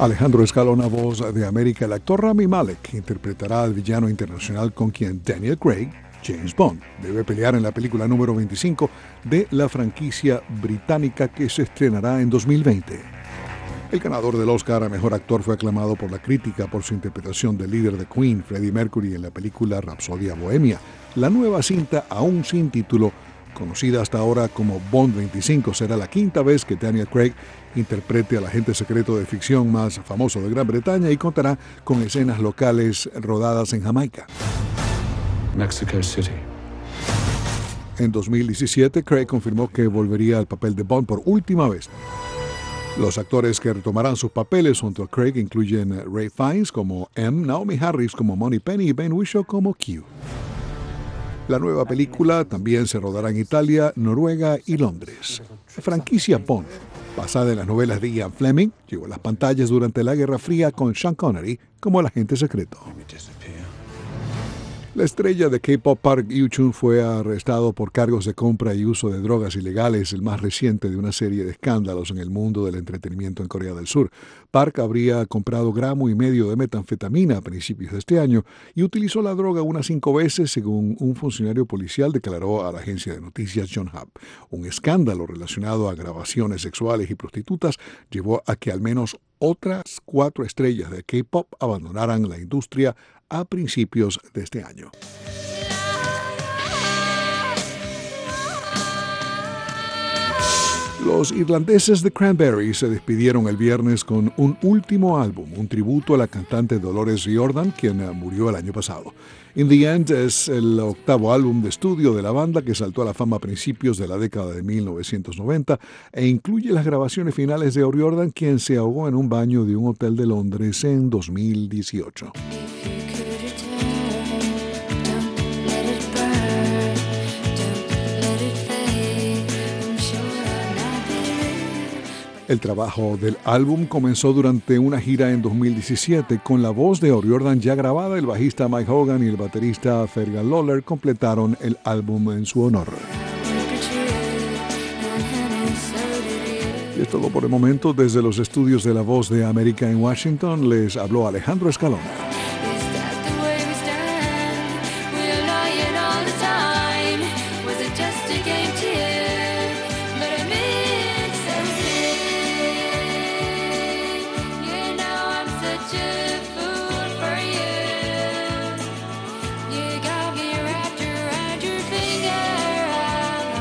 Alejandro Escalona, voz de América. El actor Rami Malek interpretará al villano internacional con quien Daniel Craig, James Bond, debe pelear en la película número 25 de la franquicia británica que se estrenará en 2020. El ganador del Oscar a Mejor Actor fue aclamado por la crítica por su interpretación del líder de Queen, Freddie Mercury, en la película Rapsodia Bohemia. La nueva cinta, aún sin título, conocida hasta ahora como Bond 25, será la quinta vez que Daniel Craig interprete al agente secreto de ficción más famoso de Gran Bretaña y contará con escenas locales rodadas en Jamaica. Mexico City. En 2017, Craig confirmó que volvería al papel de Bond por última vez. Los actores que retomarán sus papeles junto a Craig incluyen Ray Fiennes como M, Naomi Harris como Moneypenny y Ben Whishaw como Q. La nueva película también se rodará en Italia, Noruega y Londres. La franquicia Bond, basada en las novelas de Ian Fleming, llegó a las pantallas durante la Guerra Fría con Sean Connery como el agente secreto. La estrella de K-pop Park Yu-chun fue arrestado por cargos de compra y uso de drogas ilegales, el más reciente de una serie de escándalos en el mundo del entretenimiento en Corea del Sur. Park habría comprado 1,5 gramos de metanfetamina a principios de este año y utilizó la droga unas 5 veces, según un funcionario policial declaró a la agencia de noticias Yonhap. Un escándalo relacionado a grabaciones sexuales y prostitutas llevó a que al menos otras 4 estrellas de K-pop abandonaran la industria a principios de este año. Los irlandeses The Cranberries se despidieron el viernes con un último álbum, un tributo a la cantante Dolores Riordan, quien murió el año pasado. In the End es el 8º álbum de estudio de la banda que saltó a la fama a principios de la década de 1990 e incluye las grabaciones finales de O'Riordan, quien se ahogó en un baño de un hotel de Londres en 2018. El trabajo del álbum comenzó durante una gira en 2017. Con la voz de O'Riordan ya grabada, el bajista Mike Hogan y el baterista Fergal Lawler completaron el álbum en su honor. Y es todo por el momento. Desde los estudios de La Voz de América en Washington, les habló Alejandro Escalona. Just a game to